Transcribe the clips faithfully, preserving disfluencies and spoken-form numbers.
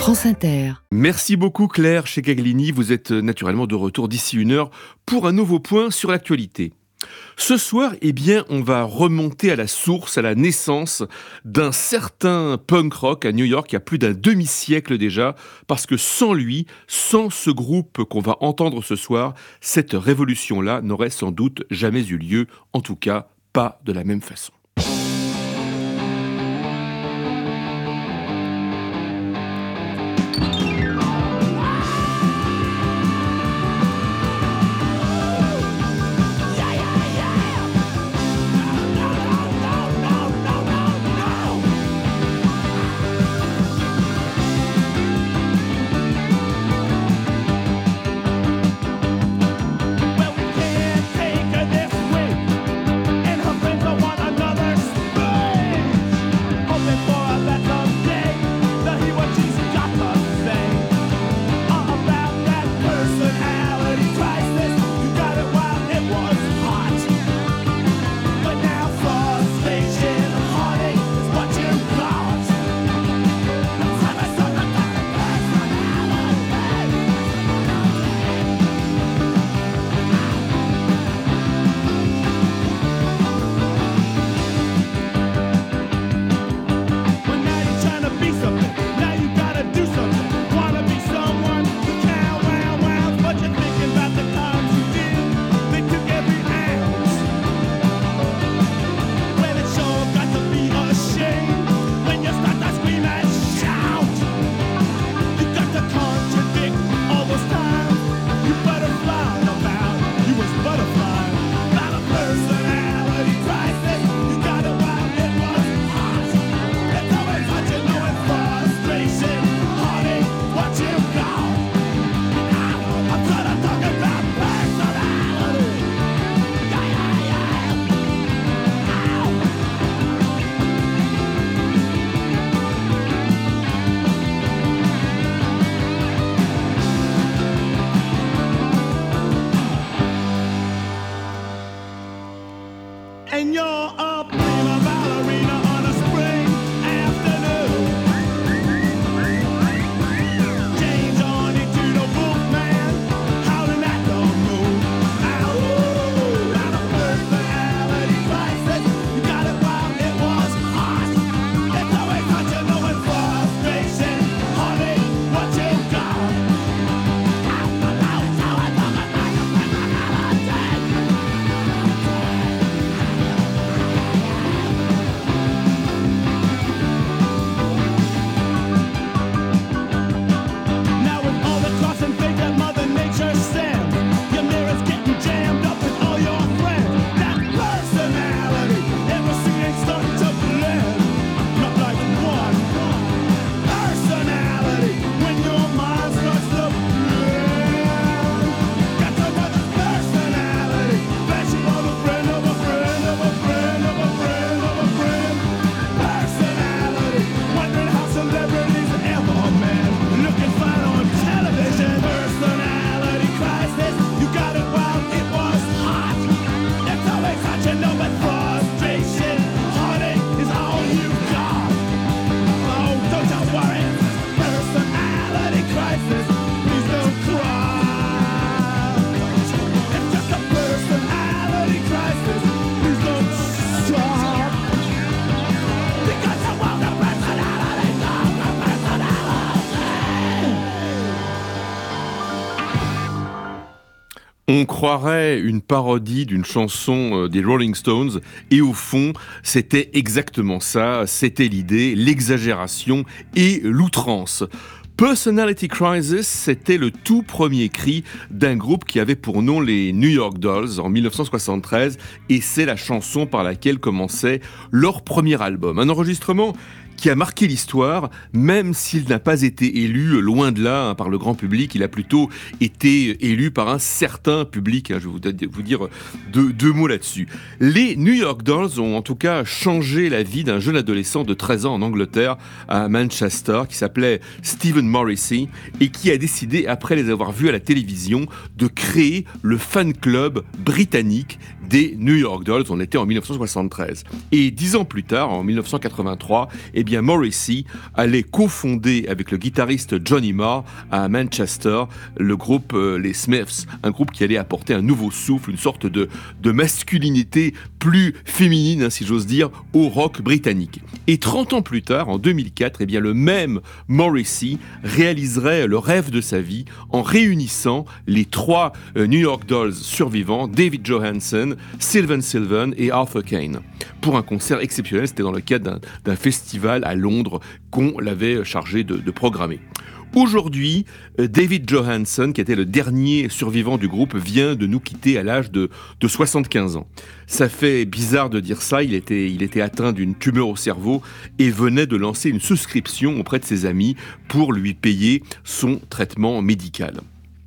France Inter. Merci beaucoup Claire chez Gaglini. Vous êtes naturellement de retour d'ici une heure pour un nouveau point sur l'actualité. Ce soir, eh bien, on va remonter à la source, à la naissance d'un certain punk rock à New York il y a plus d'un demi-siècle déjà, parce que sans lui, sans ce groupe qu'on va entendre ce soir, cette révolution-là n'aurait sans doute jamais eu lieu, en tout cas pas de la même façon. On croirait une parodie d'une chanson des Rolling Stones et au fond, c'était exactement ça, c'était l'idée, l'exagération et l'outrance. Personality Crisis, c'était le tout premier cri d'un groupe qui avait pour nom les New York Dolls en dix-neuf cent soixante-treize et c'est la chanson par laquelle commençait leur premier album. Un enregistrement qui a marqué l'histoire, même s'il n'a pas été élu, loin de là, hein, par le grand public, il a plutôt été élu par un certain public. Hein, je vais vous, vous dire deux, deux mots là-dessus. Les New York Dolls ont en tout cas changé la vie d'un jeune adolescent de treize ans en Angleterre, à Manchester, qui s'appelait Stephen Morrissey, et qui a décidé, après les avoir vus à la télévision, de créer le fan club britannique des New York Dolls. On était en dix-neuf cent soixante-treize. Et dix ans plus tard, en dix-neuf cent quatre-vingt-trois, eh bien Morrissey allait cofonder avec le guitariste Johnny Marr à Manchester le groupe euh, les Smiths, un groupe qui allait apporter un nouveau souffle, une sorte de, de masculinité plus féminine, hein, si j'ose dire, au rock britannique. Et trente ans plus tard, en deux mille quatre, eh bien, le même Morrissey réaliserait le rêve de sa vie en réunissant les trois euh, New York Dolls survivants, David Johansen, Sylvan Sylvan et Arthur Kane, pour un concert exceptionnel. C'était dans le cadre d'un, d'un festival à Londres qu'on l'avait chargé de, de programmer. Aujourd'hui, David Johansen, qui était le dernier survivant du groupe, vient de nous quitter à l'âge de, de soixante-quinze ans. Ça fait bizarre de dire ça, il était, il était atteint d'une tumeur au cerveau et venait de lancer une souscription auprès de ses amis pour lui payer son traitement médical.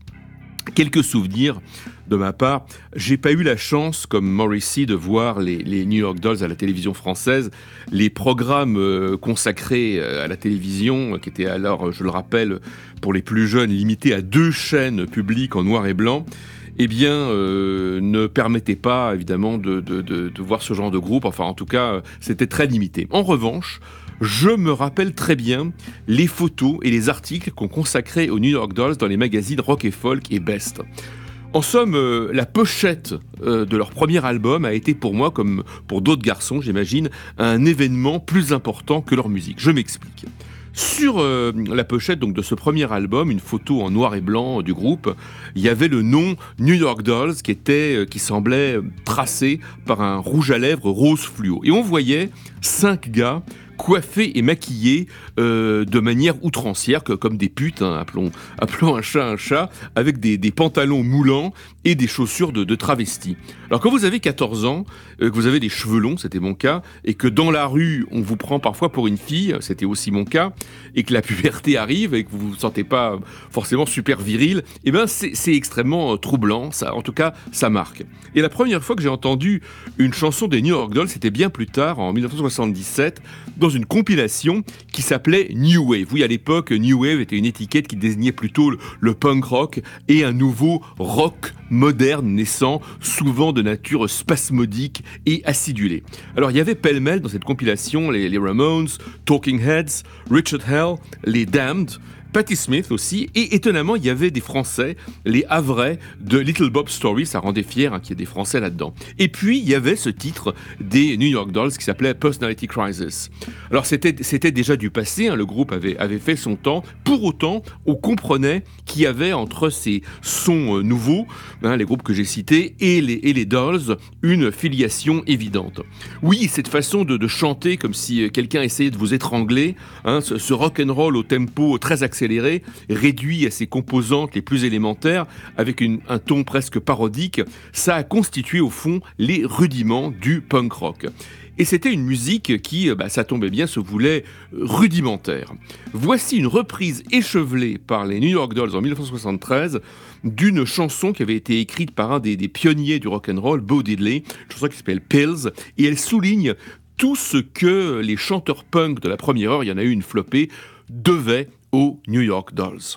Quelques souvenirs de ma part. J'ai pas eu la chance, comme Morrissey, de voir les, les New York Dolls à la télévision française. Les programmes euh, consacrés à la télévision, qui étaient alors, je le rappelle, pour les plus jeunes, limités à deux chaînes publiques en noir et blanc, eh bien, euh, ne permettaient pas, évidemment, de, de, de, de voir ce genre de groupe. Enfin, en tout cas, c'était très limité. En revanche, je me rappelle très bien les photos et les articles qu'on consacrait aux New York Dolls dans les magazines Rock et Folk et Best. En somme, euh, la pochette euh, de leur premier album a été pour moi, comme pour d'autres garçons, j'imagine, un événement plus important que leur musique. Je m'explique. Sur euh, la pochette donc, de ce premier album, une photo en noir et blanc du groupe, il y avait le nom New York Dolls qui, était, euh, qui semblait tracé par un rouge à lèvres rose fluo. Et on voyait cinq gars coiffés et maquillés euh, de manière outrancière, que, comme des putes, hein, appelons, appelons un chat un chat, avec des, des pantalons moulants et des chaussures de, de travestis. Alors quand vous avez quatorze ans, euh, que vous avez des cheveux longs, c'était mon cas, et que dans la rue, on vous prend parfois pour une fille, c'était aussi mon cas, et que la puberté arrive et que vous vous sentez pas forcément super viril, eh ben c'est, c'est extrêmement euh, troublant, ça, en tout cas, ça marque. Et la première fois que j'ai entendu une chanson des New York Dolls, c'était bien plus tard, en dix-neuf cent soixante-dix-sept, dans une compilation qui s'appelait New Wave. Oui, à l'époque, New Wave était une étiquette qui désignait plutôt le, le punk rock et un nouveau rock moderne naissant, souvent de nature spasmodique et acidulée. Alors, il y avait pêle-mêle dans cette compilation les, les Ramones, Talking Heads, Richard Hell, les Damned, Patti Smith aussi, et étonnamment, il y avait des Français, les Havrais de Little Bob Story, ça rendait fier hein, qu'il y ait des Français là-dedans. Et puis, il y avait ce titre des New York Dolls qui s'appelait Personality Crisis. Alors, c'était, c'était déjà du passé, hein, le groupe avait, avait fait son temps. Pour autant, on comprenait qu'il y avait entre ces sons euh, nouveaux, hein, les groupes que j'ai cités, et les, et les Dolls, une filiation évidente. Oui, cette façon de, de chanter comme si quelqu'un essayait de vous étrangler, hein, ce, ce rock'n'roll au tempo très accéléré, accéléré, réduit à ses composantes les plus élémentaires, avec une, un ton presque parodique, ça a constitué au fond les rudiments du punk rock. Et c'était une musique qui, bah, ça tombait bien, se voulait rudimentaire. Voici une reprise échevelée par les New York Dolls en dix-neuf cent soixante-treize d'une chanson qui avait été écrite par un des, des pionniers du rock'n'roll, Bo Diddley, une chanson qui s'appelle Pills, et elle souligne tout ce que les chanteurs punk de la première heure, il y en a eu une flopée, devaient aux New York Dolls.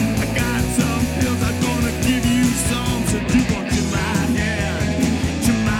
To my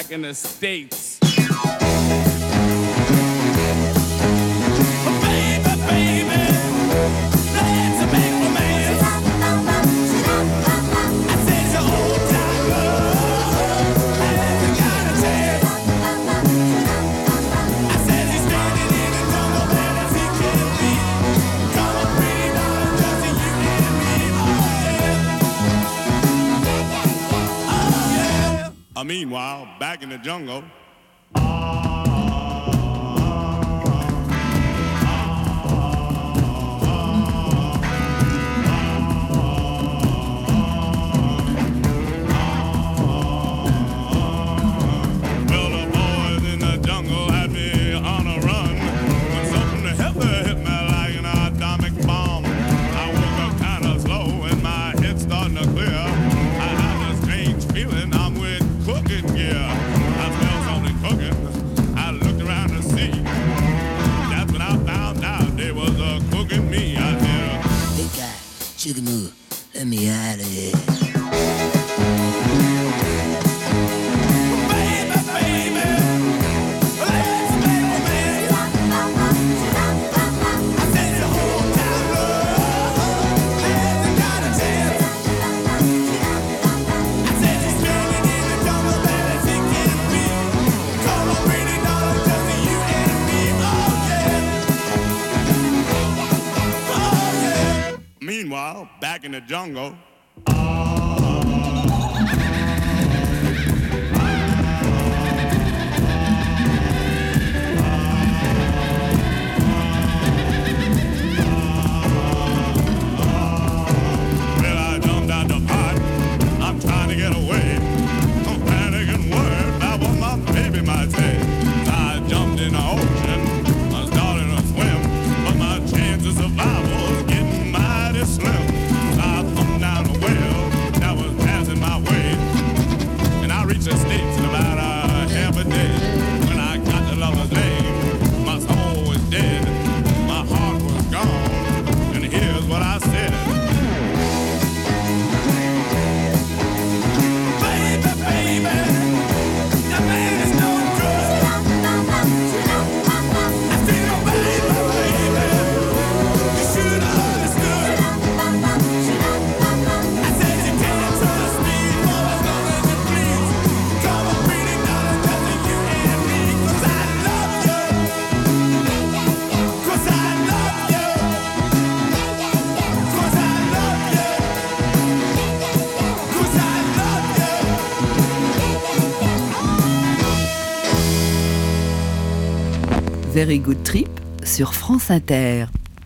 back in the States. Meanwhile, back in the jungle. Chicken, let me out of here. Meanwhile, back in the jungle. Very Good Trip sur France Inter.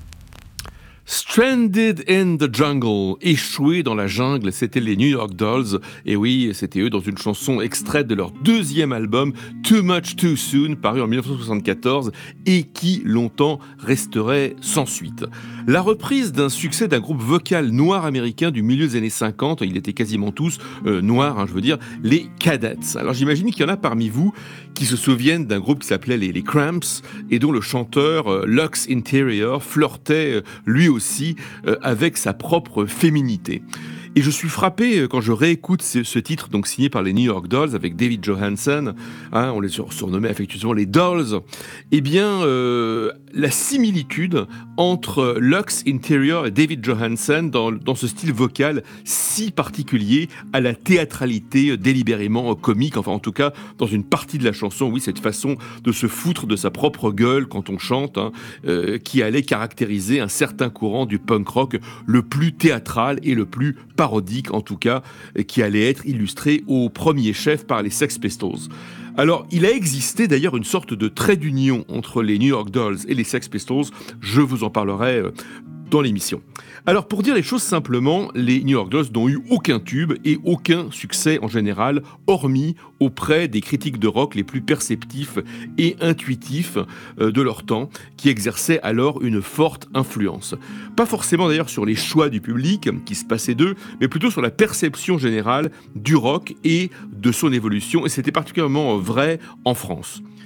Stranded in the Jungle, échoués dans la jungle, c'était les New York Dolls, et oui, c'était eux dans une chanson extraite de leur deuxième album, Too Much Too Soon, paru en dix-neuf cent soixante-quatorze, et qui longtemps resterait sans suite. La reprise d'un succès d'un groupe vocal noir américain du milieu des années cinquante, ils étaient quasiment tous euh, noirs, hein, je veux dire, les Cadets. Alors j'imagine qu'il y en a parmi vous qui se souviennent d'un groupe qui s'appelait les, les Cramps, et dont le chanteur euh, Lux Interior flirtait euh, lui aussi euh, avec sa propre féminité. Et je suis frappé euh, quand je réécoute ce, ce titre, donc signé par les New York Dolls avec David Johansen, hein, on les surnommait affectueusement les Dolls. Eh bien, euh, la similitude entre Lux Interior et David Johansen dans, dans ce style vocal si particulier à la théâtralité délibérément comique, enfin en tout cas dans une partie de la chanson, oui, cette façon de se foutre de sa propre gueule quand on chante, hein, euh, qui allait caractériser un certain courant du punk rock le plus théâtral et le plus parodique en tout cas, qui allait être illustré au premier chef par les Sex Pistols. Alors, il a existé d'ailleurs une sorte de trait d'union entre les New York Dolls et les Sex Pistols, je vous en parlerai dans l'émission. Alors, pour dire les choses simplement, les New York Dolls n'ont eu aucun tube et aucun succès en général, hormis auprès des critiques de rock les plus perceptifs et intuitifs de leur temps, qui exerçaient alors une forte influence. Pas forcément d'ailleurs sur les choix du public qui se passaient d'eux, mais plutôt sur la perception générale du rock et de son évolution, et c'était particulièrement vrai en France.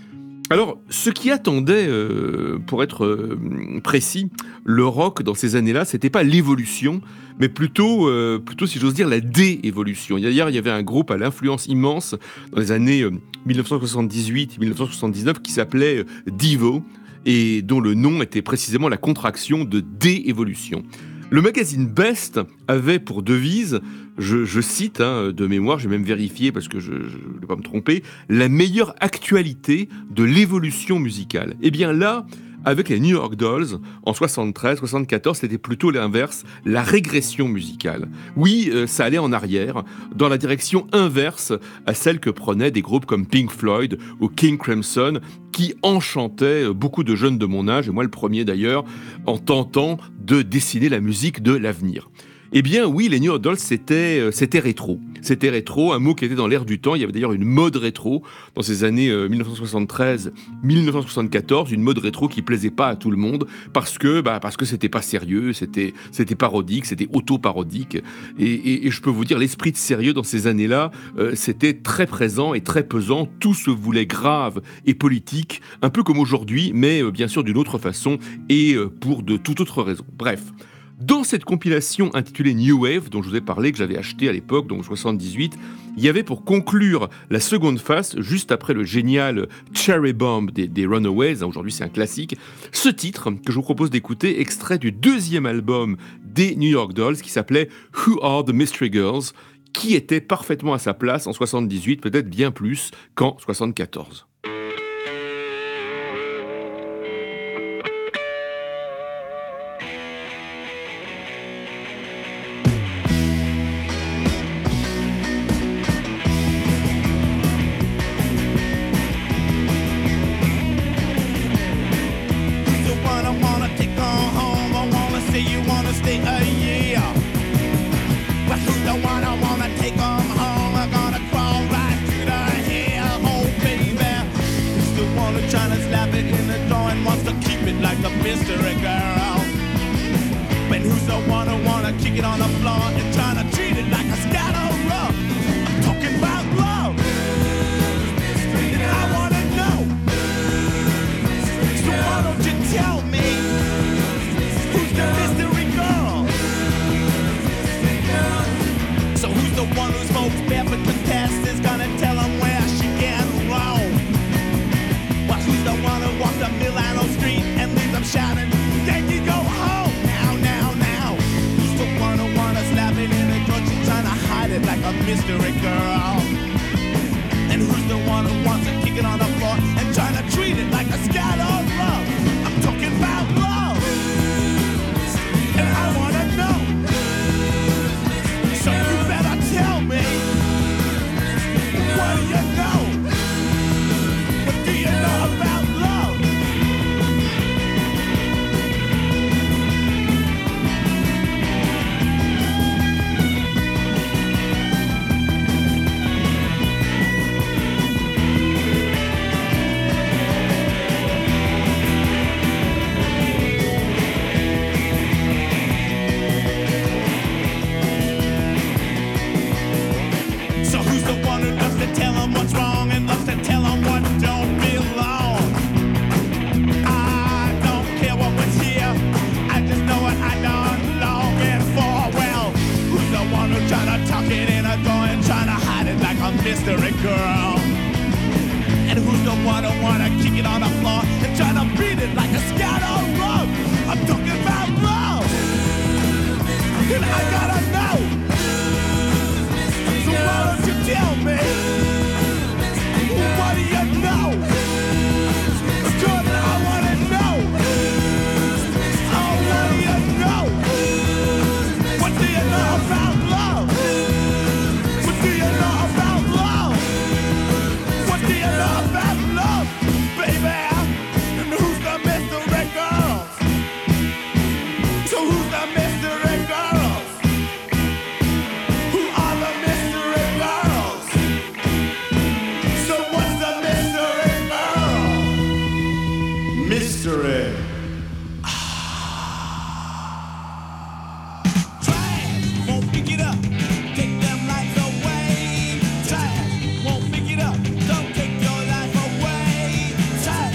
Alors, ce qui attendait, euh, pour être euh, précis, le rock dans ces années-là, c'était pas l'évolution, mais plutôt, euh, plutôt, si j'ose dire, la dé-évolution. D'ailleurs, il y avait un groupe à l'influence immense dans les années euh, dix-neuf cent soixante-dix-huit dix-neuf cent soixante-dix-neuf qui s'appelait euh, Devo, et dont le nom était précisément la contraction de dé-évolution. Le magazine Best avait pour devise, je, je cite hein, de mémoire, j'ai même vérifié parce que je ne vais pas me tromper, la meilleure actualité de l'évolution musicale. Et bien là, avec les New York Dolls, en soixante-treize soixante-quatorze, c'était plutôt l'inverse, la régression musicale. Oui, euh, ça allait en arrière, dans la direction inverse à celle que prenaient des groupes comme Pink Floyd ou King Crimson, qui enchantaient beaucoup de jeunes de mon âge, et moi le premier d'ailleurs, en tentant de dessiner la musique de l'avenir. Eh bien oui, les New York Dolls, c'était, euh, c'était rétro. C'était rétro, un mot qui était dans l'air du temps. Il y avait d'ailleurs une mode rétro dans ces années euh, dix-neuf cent soixante-treize dix-neuf cent soixante-quatorze, une mode rétro qui plaisait pas à tout le monde parce que, bah, parce que c'était pas sérieux, c'était, c'était parodique, c'était auto-parodique. Et, et, et je peux vous dire, l'esprit de sérieux dans ces années-là, euh, c'était très présent et très pesant. Tout se voulait grave et politique, un peu comme aujourd'hui, mais euh, bien sûr d'une autre façon et euh, pour de toute autre raison. Bref. Dans cette compilation intitulée New Wave, dont je vous ai parlé, que j'avais acheté à l'époque, donc soixante-dix-huit, il y avait pour conclure la seconde face, juste après le génial Cherry Bomb des, des Runaways, hein, aujourd'hui c'est un classique, ce titre que je vous propose d'écouter, extrait du deuxième album des New York Dolls, qui s'appelait Who Are the Mystery Girls, qui était parfaitement à sa place en soixante-dix-huit, peut-être bien plus qu'en soixante-quatorze. Mystery girl, but who's the one who wanna kick it on the floor and trying to treat it like a scatterrug? I'm talking about love, and I wanna know. So why don't you tell me who's the mystery girl? So who's the one who smokes barefoot contestants gonna tell them where she gets wrong? Well, who's the one who walks up Milano Street and leaves them shouting, then you go home, now, now, now. Who's the one who wanna slap it in the throat, she's trying to hide it like a mystery girl? And who's the one who wants to kick it on the floor and trying to treat it like a scattered love? I'm talking about love, and I wanna know. So you better tell me, what do you know? What do you know about love? So who's the one who loves to tell them what's wrong and loves to tell them what don't belong? I don't care what was here, I just know what I done longing for. Well, who's the one who trying to tuck it in a door and trying to hide it like a mystery girl? And who's the one who wanna kick it on the floor and try to beat it like a scattered rug? I'm talking about love, and I gotta know. So why don't you tell me? What do you know? Good, I wanna know. Oh, what do you know? What do you know about love? What do you know about love? What do you know about love, baby? And who's the mystery girls? So who's the mystery girls? Who are the mystery girls? So what's the mystery girl? Mystery. Try it, won't pick it up. Take them lights away. Try it, won't pick it up. Don't take your life away. Try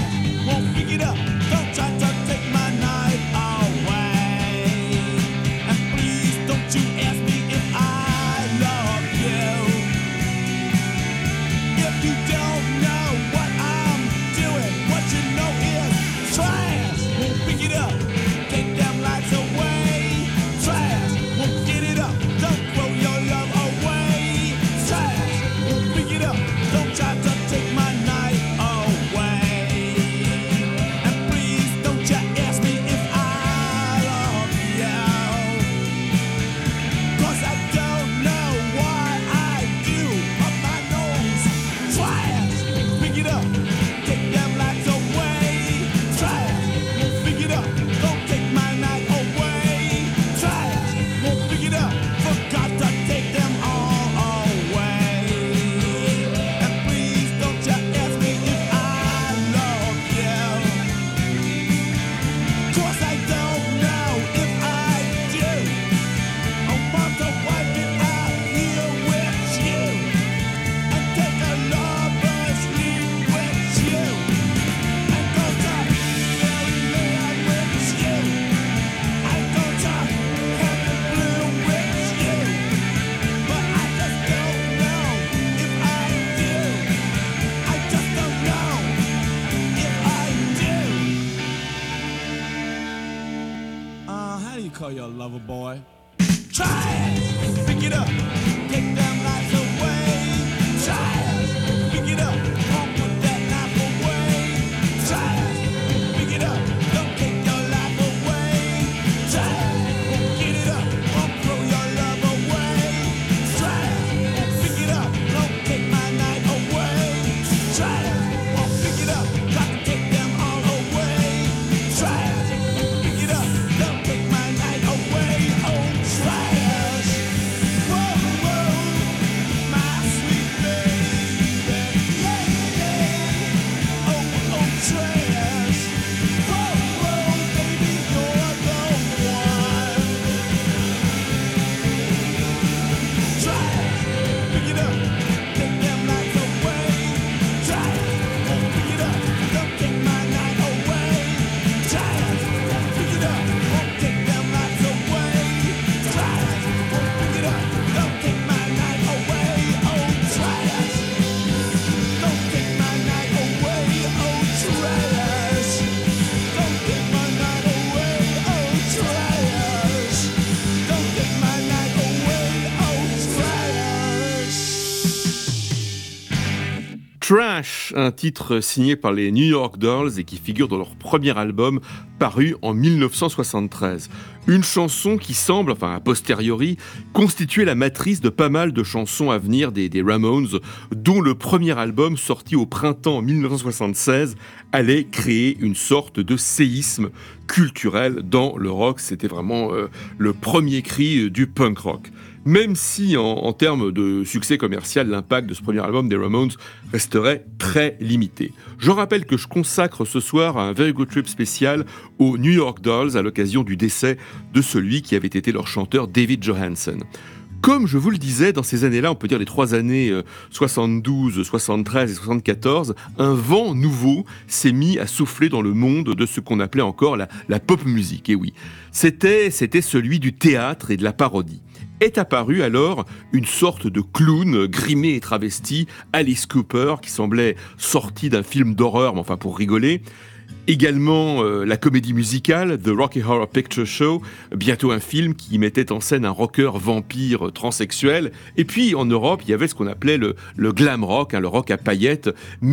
call you a lover boy. Try it, pick it up, take them lights away. Try it, pick it up, won't put that knife away. Try it, pick it up, don't take your life away. Try it, get it up, won't throw your love away. Try it, pick it up, don't take my night away. Try it, won't pick it up, got to take them all away. Try it, pick it up, don't take my night away. Oh, try it. Whoa, whoa, my sweet baby, lady. Oh, oh, try it. Whoa, whoa, baby, you're the one. Try it, pick it up, take them lights away. Try it, won't pick it up, don't take my night away. Try it, pick it up, won't take them lights away. Try it, won't pick it up, don't take my night away. Oh, try it, don't take my night away. Oh, try it, don't take my night away. Oh, try it, don't take my night away. Oh, try it. Trash, un titre signé par les New York Dolls et qui figure dans leur premier album paru en mille neuf cent soixante-treize. Une chanson qui semble, enfin a posteriori, constituer la matrice de pas mal de chansons à venir des, des Ramones, dont le premier album sorti au printemps mille neuf cent soixante-seize allait créer une sorte de séisme culturel dans le rock. C'était vraiment euh, le premier cri du punk rock. Même si, en, en termes de succès commercial, l'impact de ce premier album des Ramones resterait très limité. Je rappelle que je consacre ce soir un Very Good Trip spécial aux New York Dolls à l'occasion du décès de celui qui avait été leur chanteur David Johansen. Comme je vous le disais, dans ces années-là, on peut dire les trois années euh, soixante-douze, soixante-treize et soixante-quatorze, un vent nouveau s'est mis à souffler dans le monde de ce qu'on appelait encore la, la pop music. Et oui, c'était, c'était celui du théâtre et de la parodie. Est apparue alors une sorte de clown grimé et travesti, Alice Cooper, qui semblait sorti d'un film d'horreur, mais enfin pour rigoler. Également euh, la comédie musicale The Rocky Horror Picture Show, bientôt un film qui mettait en scène un rocker vampire transsexuel. Et puis en Europe, il y avait ce qu'on appelait le, le glam rock, hein, le rock à paillettes,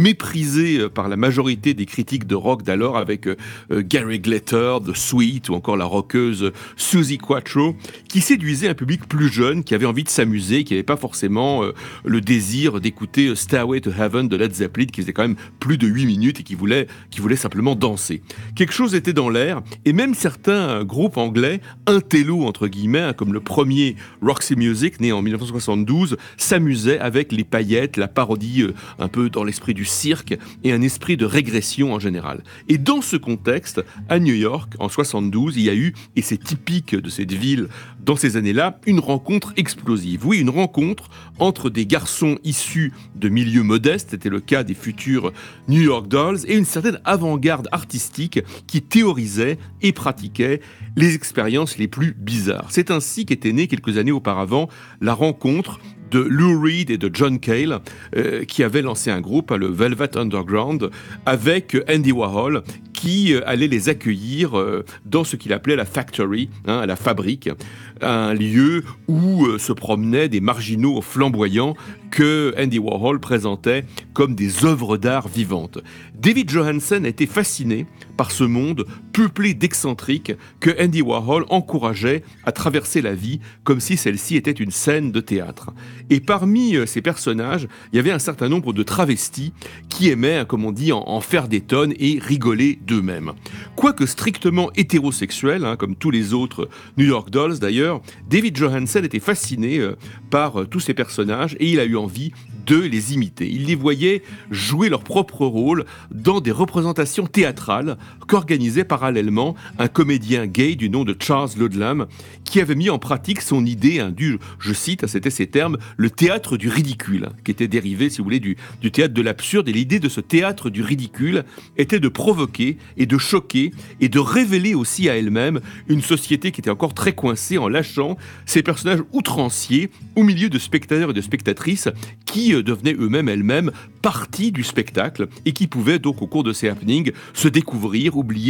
méprisé par la majorité des critiques de rock d'alors, avec euh, Gary Glitter, The Sweet ou encore la rockeuse Suzi Quatro, qui séduisait un public plus jeune, qui avait envie de s'amuser, qui n'avait pas forcément euh, le désir d'écouter Stairway to Heaven de Led Zeppelin, qui faisait quand même plus de huit minutes et qui voulait, qui voulait simplement danser. Quelque chose était dans l'air, et même certains groupes anglais, intello entre guillemets, comme le premier Roxy Music, né en mille neuf cent soixante-douze, s'amusaient avec les paillettes, la parodie euh, un peu dans l'esprit du cirque, et un esprit de régression en général. Et dans ce contexte, à New York, en soixante-douze, il y a eu, et c'est typique de cette ville dans ces années-là, une rencontre explosive. Oui, une rencontre entre des garçons issus de milieux modestes, c'était le cas des futurs New York Dolls, et une certaine avant-garde artistique qui théorisait et pratiquait les expériences les plus bizarres. C'est ainsi qu'était née quelques années auparavant la rencontre de Lou Reed et de John Cale, euh, qui avaient lancé un groupe, le Velvet Underground, avec Andy Warhol, qui euh, allait les accueillir euh, dans ce qu'il appelait la factory, hein, la fabrique, un lieu où euh, se promenaient des marginaux flamboyants que Andy Warhol présentait comme des œuvres d'art vivantes. David Johansen était fasciné par ce monde peuplé d'excentriques que Andy Warhol encourageait à traverser la vie comme si celle-ci était une scène de théâtre. Et parmi ces personnages, il y avait un certain nombre de travestis qui aimaient, comme on dit, en, en faire des tonnes et rigoler d'eux-mêmes. Quoique strictement hétérosexuel, hein, comme tous les autres New York Dolls d'ailleurs, David Johansen était fasciné euh, par euh, tous ces personnages et il a eu envie de les imiter. Il les voyait jouer leur propre rôle dans des représentations théâtrales qu'organisait parallèlement un comédien gay du nom de Charles Ludlam, qui avait mis en pratique son idée, hein, du, je cite, c'était ses termes, le théâtre du ridicule, qui était dérivé, si vous voulez, du, du théâtre de l'absurde. Et l'idée de ce théâtre du ridicule était de provoquer et de choquer et de révéler aussi à elle-même une société qui était encore très coincée en lâchant ces personnages outranciers au milieu de spectateurs et de spectatrices qui euh, devenaient eux-mêmes, elles-mêmes, partie du spectacle et qui pouvaient donc au cours de ces happenings se découvrir, oublier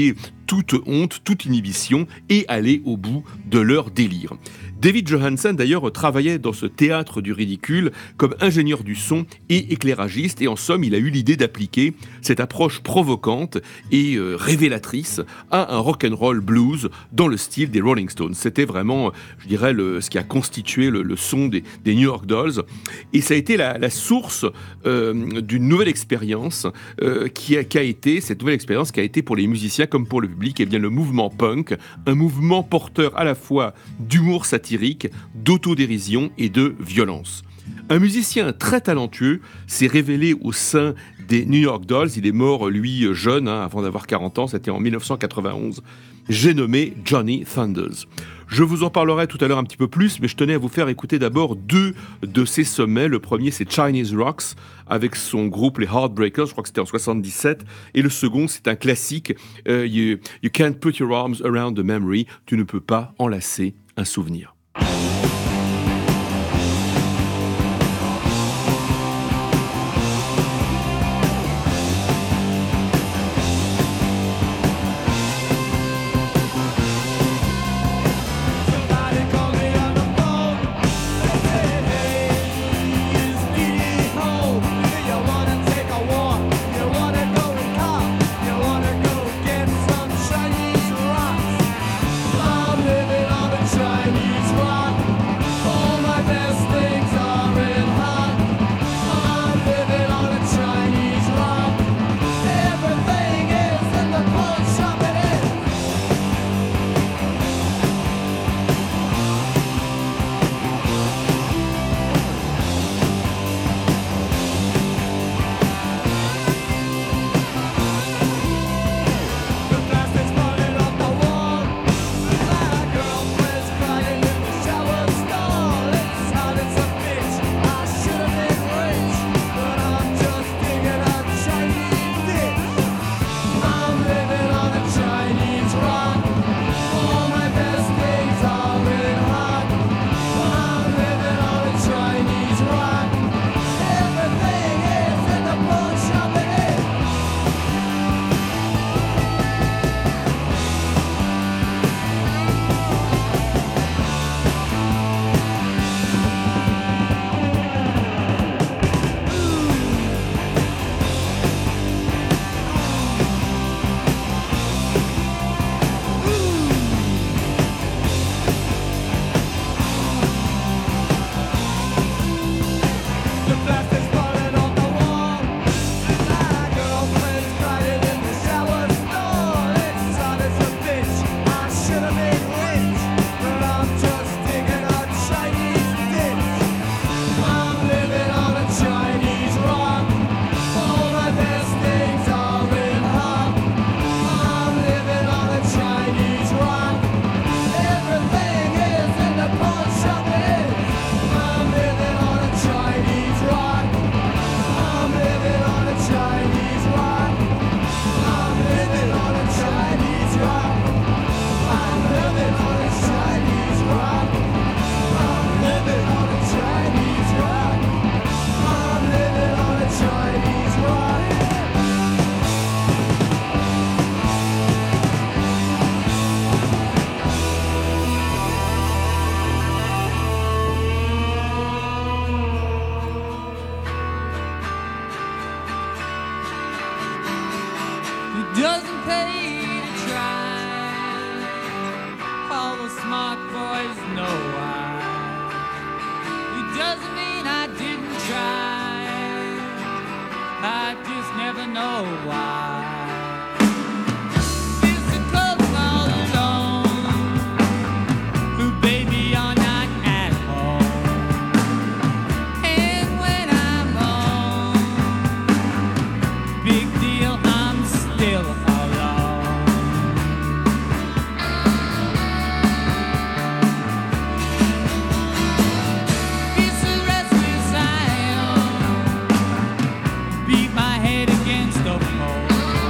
toute honte, toute inhibition et aller au bout de leur délire. David Johansen, d'ailleurs, travaillait dans ce théâtre du ridicule comme ingénieur du son et éclairagiste. Et en somme, il a eu l'idée d'appliquer cette approche provocante et euh, révélatrice à un rock'n'roll blues dans le style des Rolling Stones. C'était vraiment, je dirais, le, ce qui a constitué le, le son des, des New York Dolls. Et ça a été la, la source euh, d'une nouvelle expérience euh, qui, a, qui a été, cette nouvelle expérience qui a été pour les musiciens comme pour le public, et bien le mouvement punk, un mouvement porteur à la fois d'humour satirique, d'autodérision et de violence. Un musicien très talentueux s'est révélé au sein des New York Dolls. Il est mort, lui, jeune, hein, avant d'avoir quarante ans, c'était en dix-neuf cent quatre-vingt-onze. J'ai nommé Johnny Thunders. Je vous en parlerai tout à l'heure un petit peu plus, mais je tenais à vous faire écouter d'abord deux de ses sommets. Le premier, c'est Chinese Rocks, avec son groupe les Heartbreakers, je crois que c'était en soixante-dix-sept. Et le second, c'est un classique, euh, you, you can't put your arms around the memory, tu ne peux pas enlacer un souvenir. Doesn't pay to try. All the smart boys know why. It doesn't mean I didn't try. I just never know why. It's the clubs all alone, who baby are not at home. And when I'm home, big deal, I'm still alone. It's a restless I am, beat my head against the pole.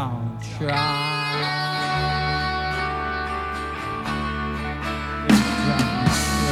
don't try. Just don't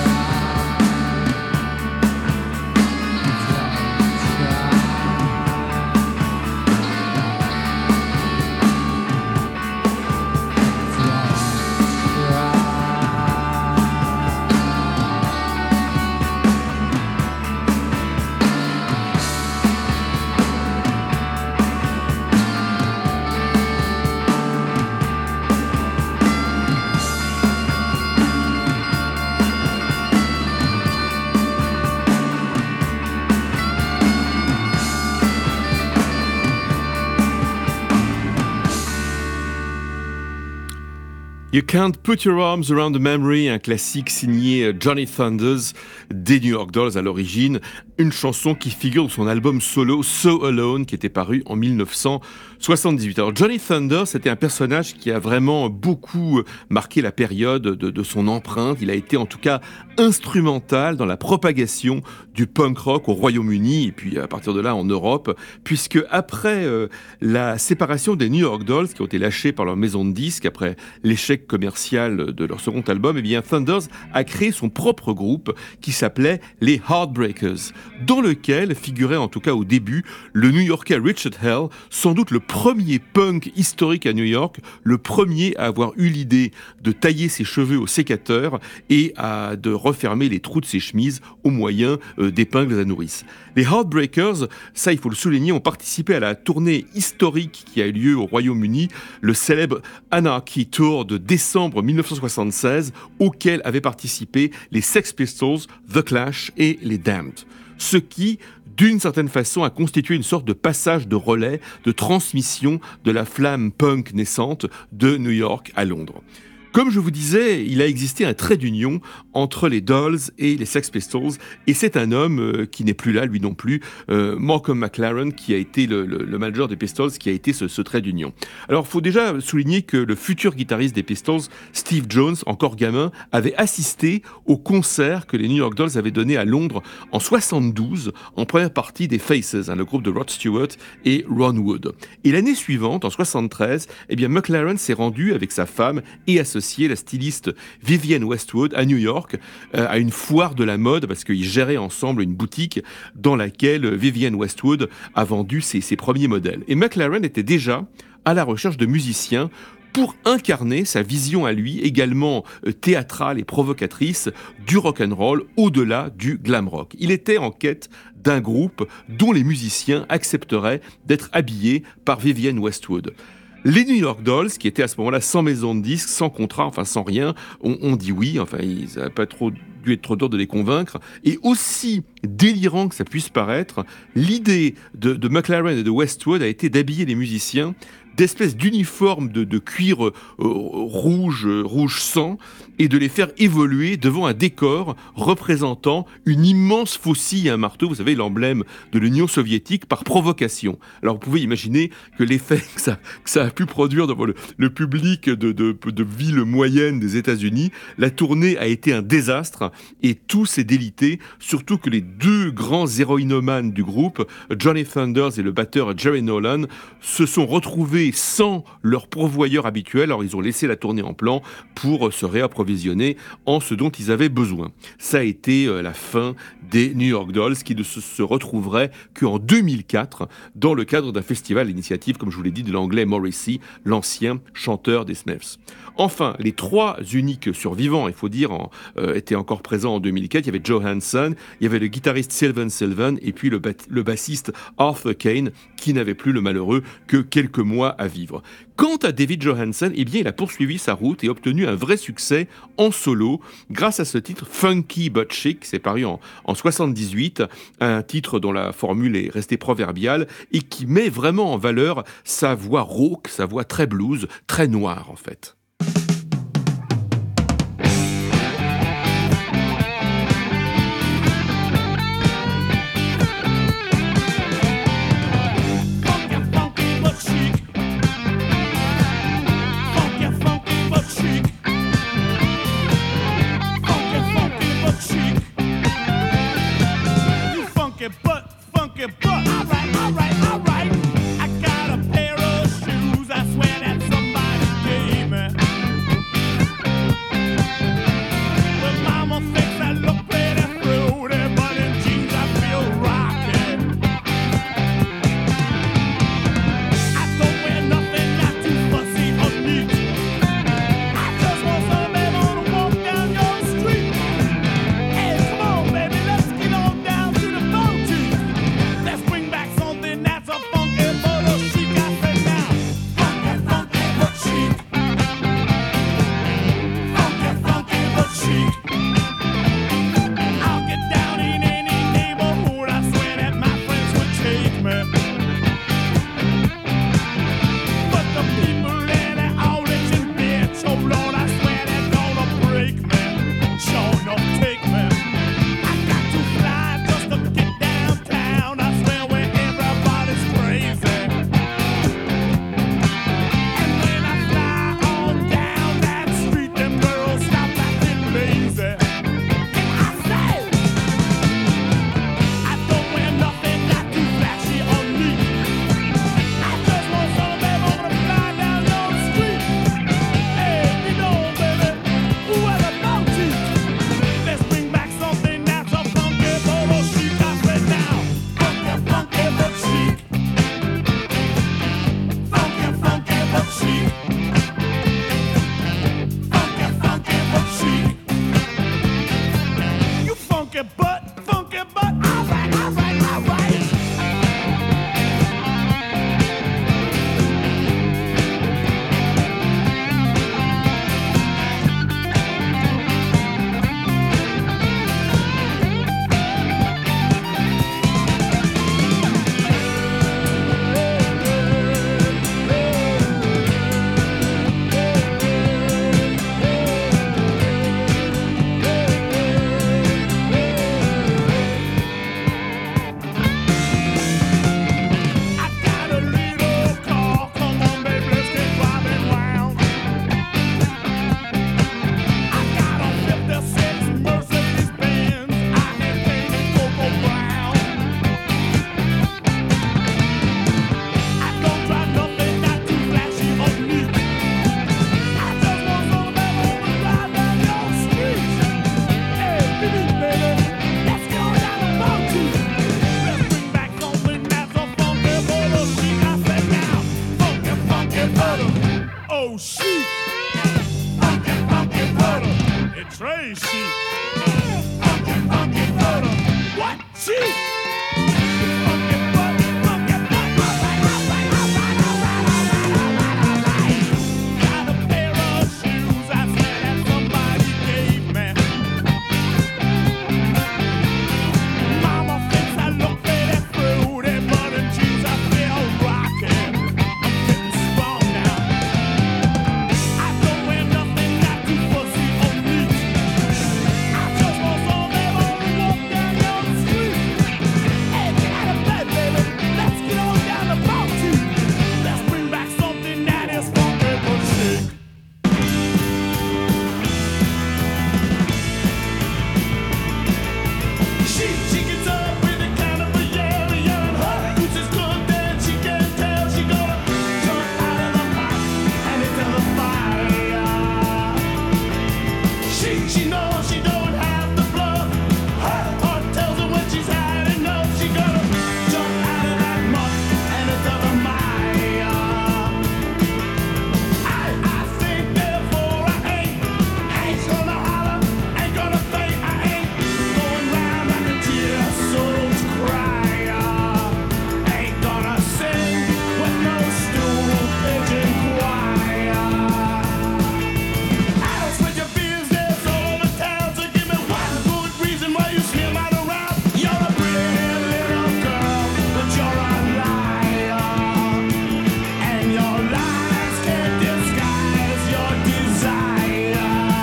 You Can't Put Your Arms Around the Memory, un classique signé Johnny Thunders des New York Dolls à l'origine, une chanson qui figure dans son album solo So Alone qui était paru en dix-neuf cent soixante-dix-huit. Alors Johnny Thunders, c'était un personnage qui a vraiment beaucoup marqué la période de, de son empreinte. Il a été en tout cas instrumental dans la propagation du punk rock au Royaume-Uni et puis à partir de là en Europe, puisque après euh, la séparation des New York Dolls qui ont été lâchés par leur maison de disques après l'échec commercial de leur second album, eh bien Thunders a créé son propre groupe qui s'appelait les Heartbreakers, dans lequel figurait en tout cas au début le New-Yorkais Richard Hell, sans doute le premier punk historique à New York, le premier à avoir eu l'idée de tailler ses cheveux au sécateur et à, de refermer les trous de ses chemises au moyen euh, d'épingles à nourrice. Les Heartbreakers, ça il faut le souligner, ont participé à la tournée historique qui a eu lieu au Royaume-Uni, le célèbre Anarchy Tour de décembre dix-neuf cent soixante-seize, auquel avaient participé les Sex Pistols, The Clash et les Damned. Ce qui, d'une certaine façon, a constitué une sorte de passage de relais, de transmission de la flamme punk naissante de New York à Londres. Comme je vous disais, il a existé un trait d'union entre les Dolls et les Sex Pistols, et c'est un homme euh, qui n'est plus là, lui non plus, euh, Malcolm McLaren, qui a été le, le, le manager des Pistols, qui a été ce, ce trait d'union. Alors, il faut déjà souligner que le futur guitariste des Pistols, Steve Jones, encore gamin, avait assisté au concert que les New York Dolls avaient donné à Londres en soixante-douze, en première partie des Faces, hein, le groupe de Rod Stewart et Ron Wood. Et l'année suivante, en soixante-treize, eh bien, McLaren s'est rendu avec sa femme et associé, la styliste Vivienne Westwood, à New York, euh, à une foire de la mode, parce qu'ils géraient ensemble une boutique dans laquelle Vivienne Westwood a vendu ses, ses premiers modèles. Et McLaren était déjà à la recherche de musiciens pour incarner sa vision à lui, également euh, théâtrale et provocatrice, du rock'n'roll au-delà du glam rock. Il était en quête d'un groupe dont les musiciens accepteraient d'être habillés par Vivienne Westwood. Les New York Dolls, qui étaient à ce moment-là sans maison de disques, sans contrat, enfin sans rien, ont, ont dit oui, enfin ils n'avaient pas trop dû être trop dur de les convaincre. Et aussi délirant que ça puisse paraître, l'idée de, de McLaren et de Westwood a été d'habiller les musiciens d'espèces d'uniformes de, de cuir euh, rouge, euh, rouge sang, et de les faire évoluer devant un décor représentant une immense faucille et un marteau, vous savez, l'emblème de l'Union soviétique, par provocation. Alors vous pouvez imaginer que l'effet que ça, que ça a pu produire devant le, le public de, de, de villes moyennes des États-Unis. La tournée a été un désastre, et tout s'est délité, surtout que les deux grands héroïnomanes du groupe, Johnny Thunders et le batteur Jerry Nolan, se sont retrouvés sans leur pourvoyeur habituel. Alors ils ont laissé la tournée en plan pour se réapprovisionner en ce dont ils avaient besoin. Ça a été euh, la fin des New York Dolls, qui ne se, se retrouveraient qu'en deux mille quatre dans le cadre d'un festival à l'initiative, comme je vous l'ai dit, de l'anglais Morrissey, l'ancien chanteur des Smiths. Enfin, les trois uniques survivants, il faut dire, en, euh, étaient encore présents en deux mille quatre. Il y avait Joe Hansen, il y avait le guitariste Sylvan Sylvan et puis le, bat- le bassiste Arthur Kane, qui n'avait plus le malheureux que quelques mois à vivre. Quant à David Johansen, eh bien, il a poursuivi sa route et obtenu un vrai succès en solo grâce à ce titre Funky But Chic, c'est paru en, en soixante-dix-huit, un titre dont la formule est restée proverbiale et qui met vraiment en valeur sa voix rauque, sa voix très blues, très noire en fait. But, alright, alright, alright. I got a pair of shoes I Oh, chic. Funky, funky butter. It trays chic. Funky, funky butter. What? Chic. Funky butter. Funky got a pair of shoes I said that somebody gave me. Mama thinks I look pretty fruity, but in jeans I feel rocky. I'm getting strong now. I don't wear nothing not too fussy or neat. I just want some that wanna walk down your street. Hey, get out of bed, baby. Let's get on down the bounty. Let's bring back something that is funky but chic. She, she gets up with a kind of a yell, yelling her boots is good, then she can tell she gonna jump out of the pot and into the fire. She, she knows she don't have the bluff. Her heart tells her when she's had enough. She gonna jump out of that muck and into the mire. I, I think therefore I ain't, ain't gonna holler, ain't gonna faint, I ain't going round like a tear so don't cry. Ain't gonna sing with no stool pigeon choir. I don't split your business all over town, so give me one good reason why you smear mine around. You're a pretty little girl, but you're a liar, and your lies can't disguise your desire.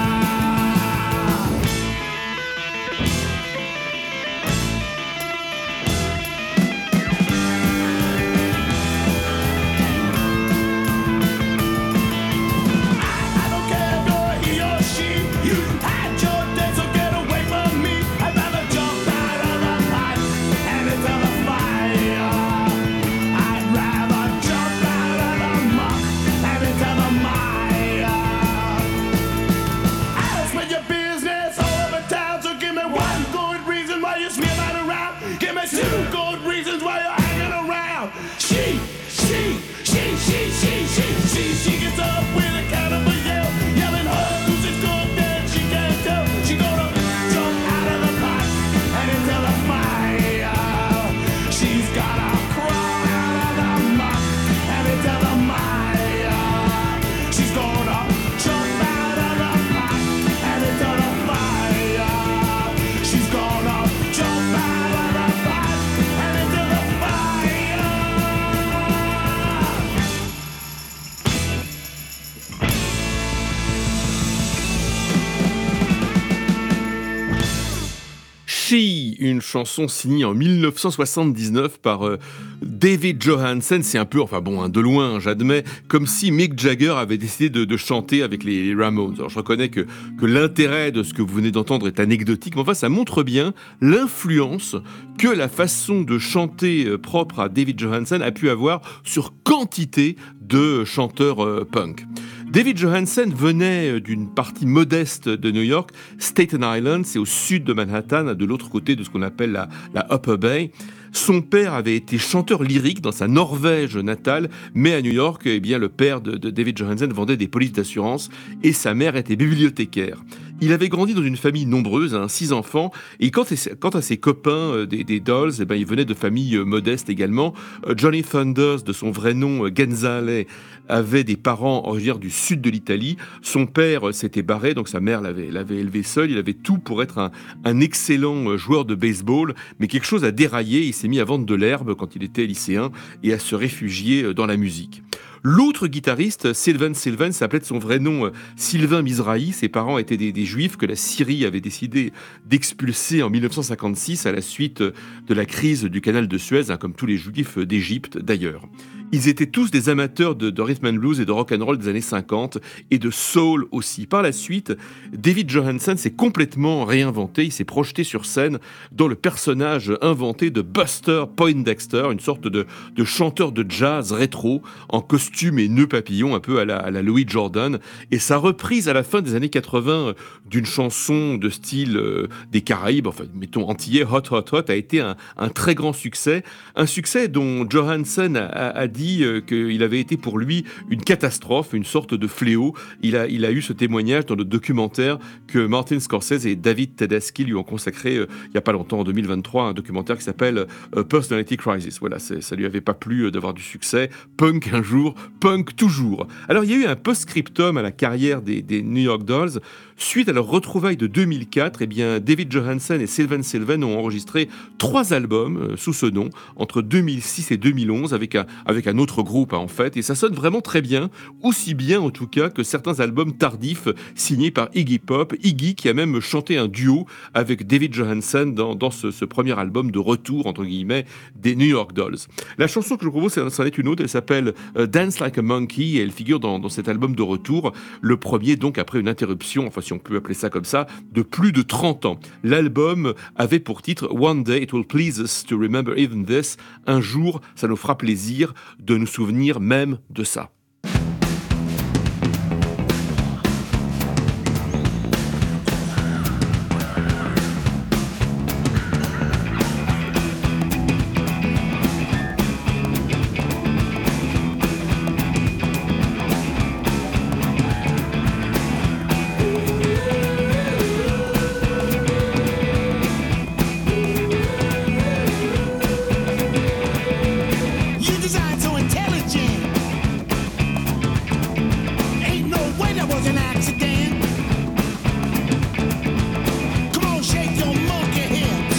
I don't care if you're he or she. You had your day, so get away from me. I'd rather jump out of the pot and into the fire. I'd rather jump out of the muck and into the mire. I don't split your business all over town, so give me one good reason why you smear that around. Give me two good reasons why you're hanging around. She, she, she, she, she, she, she, she gets up with a kind of a yell, yelling her who's it's good, then she can't tell. She gonna jump out of the pot and into the fire. She's gotta crawl out of the muck and into the mire. She's gonna jump out of the pot and into the fire. She's gonna jump out of the pot and into the fire. She, une chanson signée en dix-neuf cent soixante-dix-neuf par euh, David Johansen. C'est un peu, enfin bon, hein, de loin, j'admets, comme si Mick Jagger avait décidé de, de chanter avec les Ramones. Alors je reconnais que, que l'intérêt de ce que vous venez d'entendre est anecdotique, mais enfin ça montre bien l'influence que la façon de chanter euh, propre à David Johansen a pu avoir sur quantité de chanteurs euh, punk. David Johansen venait d'une partie modeste de New York, Staten Island, c'est au sud de Manhattan, de l'autre côté de ce qu'on appelle la, la Upper Bay. Son père avait été chanteur lyrique dans sa Norvège natale, mais à New York, eh bien, le père de, de David Johansen vendait des polices d'assurance et sa mère était bibliothécaire. Il avait grandi dans une famille nombreuse, hein, six enfants, et quant à, quant à ses copains euh, des, des Dolls, eh ben, il venait de familles euh, modestes également. Euh, Johnny Thunders, de son vrai nom euh, Genzale, avait des parents originaires du sud de l'Italie. Son père euh, s'était barré, donc sa mère l'avait, l'avait élevé seul. Il avait tout pour être un, un excellent euh, joueur de baseball, mais quelque chose a déraillé. Il s'est mis à vendre de l'herbe quand il était lycéen et à se réfugier euh, dans la musique. L'autre guitariste, Sylvan Sylvan, s'appelait de son vrai nom euh, Sylvain Mizrahi. Ses parents étaient des, des juifs que la Syrie avait décidé d'expulser en dix-neuf cent cinquante-six à la suite de la crise du canal de Suez, hein, comme tous les juifs d'Égypte d'ailleurs. Ils étaient tous des amateurs de, de rhythm and blues et de rock and roll des années cinquante et de soul aussi. Par la suite, David Johansen s'est complètement réinventé. Il s'est projeté sur scène dans le personnage inventé de Buster Poindexter, une sorte de, de chanteur de jazz rétro en costume et nœud papillon, un peu à la, à la Louis Jordan. Et sa reprise à la fin des années quatre-vingts d'une chanson de style euh, des Caraïbes, enfin mettons antillais, Hot Hot Hot, a été un, un très grand succès. Un succès dont Johansen a, a, a dit dit euh, qu'il avait été pour lui une catastrophe, une sorte de fléau. Il a, il a eu ce témoignage dans le documentaire que Martin Scorsese et David Tedeschi lui ont consacré euh, il n'y a pas longtemps, en deux mille vingt-trois, un documentaire qui s'appelle euh, Personality Crisis. Voilà, c'est, ça lui avait pas plu euh, d'avoir du succès. Punk un jour, punk toujours. Alors il y a eu un post-scriptum à la carrière des, des New York Dolls. Suite à leur retrouvaille de deux mille quatre, eh bien, David Johansen et Sylvain Sylvain ont enregistré trois albums euh, sous ce nom entre deux mille six et deux mille onze avec un, avec un autre groupe hein, en fait, et ça sonne vraiment très bien, aussi bien en tout cas que certains albums tardifs signés par Iggy Pop, Iggy qui a même chanté un duo avec David Johansen dans, dans ce, ce premier album de retour entre guillemets des New York Dolls. La chanson que je vous propose, c'en est une autre, elle s'appelle euh, Dance Like a Monkey et elle figure dans, dans cet album de retour, le premier donc après une interruption, enfin si on peut appeler ça comme ça, de plus de trente ans. L'album avait pour titre One Day It Will Please Us to Remember Even This. Un jour, ça nous fera plaisir de nous souvenir même de ça. You design so intelligent. Ain't no way that was an accident. Come on, shake your monkey hips.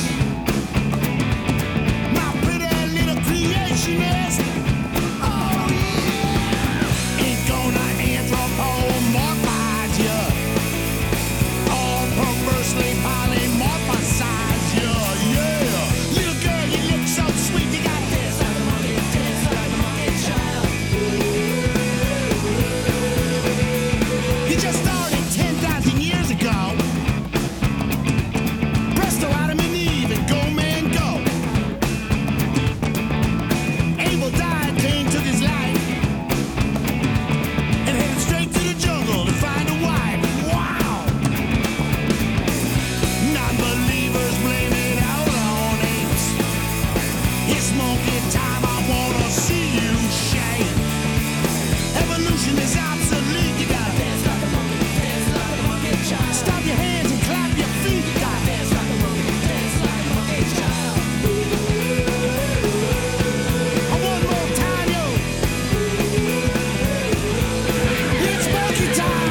My pretty little creationist. Oh yeah. Ain't gonna anthropomorphize ya or perversely polymorphize ya. Yeah, little girl, you look so sweet. You got this. You just started ten thousand years ago. Presto, Adam and Eve, and go, man, go. Abel died, Cain took his life, and headed straight to the jungle to find a wife. Wow! Non-believers blame it out on apes. It's monkey time, I wanna see you shake. Evolution is obsolete, you gotta dance like a monkey, dance like a monkey child. Stop your hands and clap your feet, you gotta dance like a monkey, dance like a monkey child. One more time, yo. It's monkey time.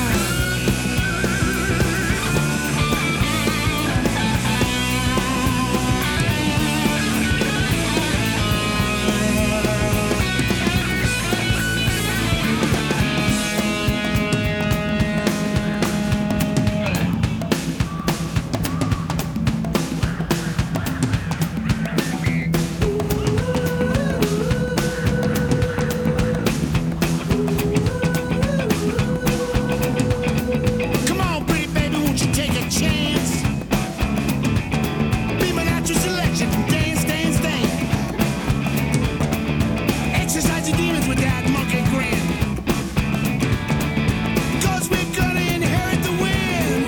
Come on, pretty baby, won't you take a chance? Be my natural selection from dance, dance, dance. Exercise your demons with that monkey grin. Cause we're gonna inherit the win.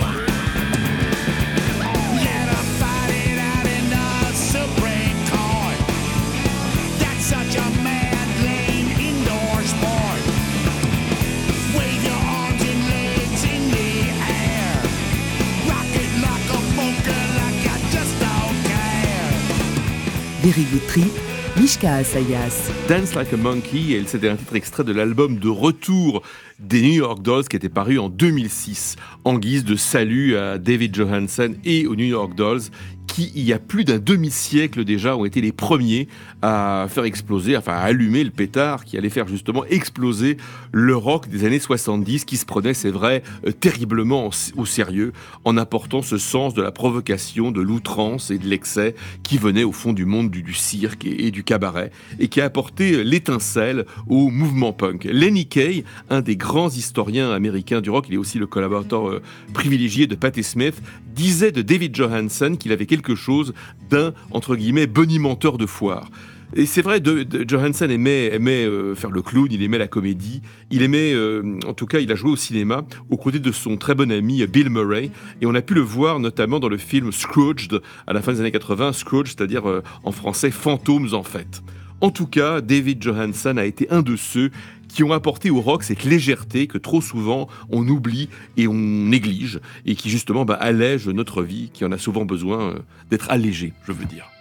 Let 'em fight it out in the Supreme Court. That's such a mad, lame indoor sport. Wave your arms and legs in the air. Rock it like a bunker, like I just don't care. Very Good Trip, Mishka Asayas. Dance Like a Monkey, et c'était un titre extrait de l'album de retour des New York Dolls qui était paru en deux mille six, en guise de salut à David Johansen et aux New York Dolls, qui, il y a plus d'un demi-siècle déjà, ont été les premiers à faire exploser, enfin à allumer le pétard qui allait faire justement exploser le rock des années soixante-dix, qui se prenait, c'est vrai, euh, terriblement en- au sérieux, en apportant ce sens de la provocation, de l'outrance et de l'excès qui venait au fond du monde du, du cirque et, et du cabaret, et qui a apporté l'étincelle au mouvement punk. Lenny Kaye, un des grands historiens américains du rock, il est aussi le collaborateur euh, privilégié de Patti Smith, disait de David Johansen qu'il avait quelque chose d'un, entre guillemets, bonimenteur de foire. Et c'est vrai, de, de, Johansen aimait, aimait euh, faire le clown, il aimait la comédie, il aimait, euh, en tout cas, il a joué au cinéma aux côtés de son très bon ami Bill Murray, et on a pu le voir notamment dans le film Scrooged, à la fin des années quatre-vingts, Scrooge, c'est-à-dire euh, en français Fantômes en fait. En tout cas, David Johansen a été un de ceux qui ont apporté au rock cette légèreté que trop souvent on oublie et on néglige, et qui justement bah, allège notre vie, qui en a souvent besoin euh, d'être allégée, je veux dire.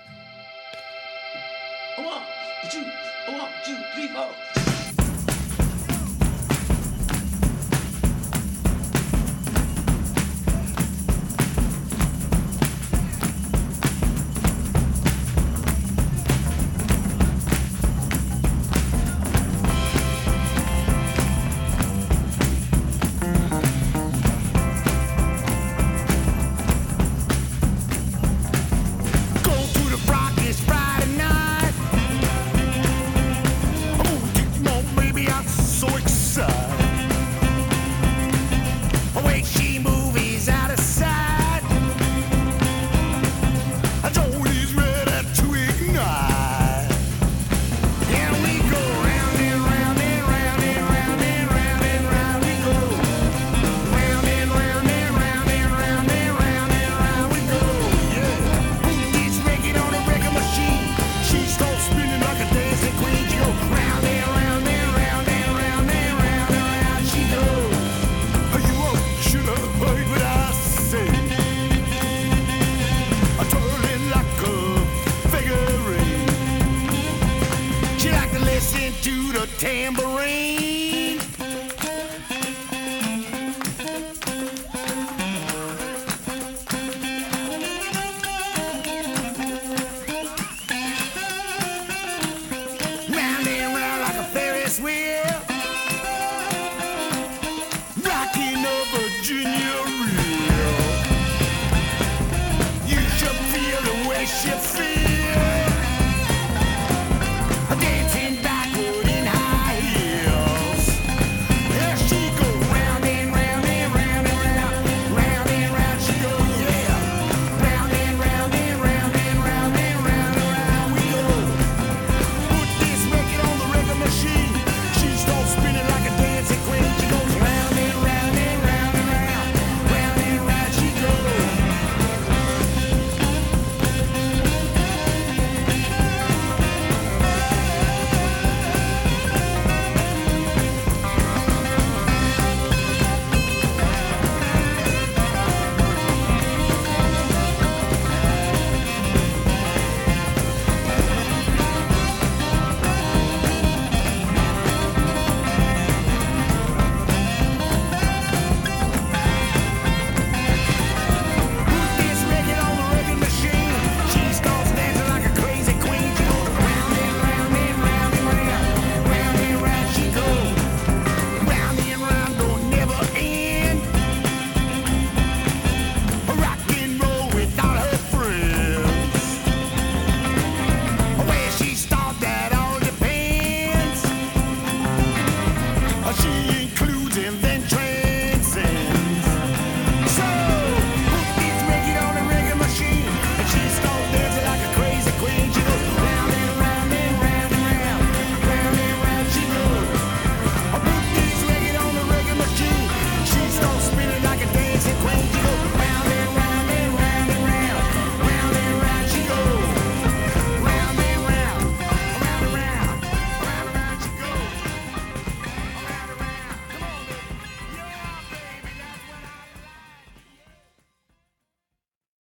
One, two, one, two, three, four. Go to the Rockies Friday night. Oh, come on, baby, I'm so excited. Wait, she movies out of sight. Tony's ready to ignite. Yeah, we go round and round and round and round and round and round we go. Round and round and round and round and round and round we go. Yeah. Who gets record on a record machine? She starts spinning like a dancing queen. She go round and round and round and round and round and round she goes. You all should have heard what I said. I twirling like a figurine. She like to listen to the tambourine. Round and round like a Ferris wheel. Rocking a Virginia reel. You should feel the way she feels.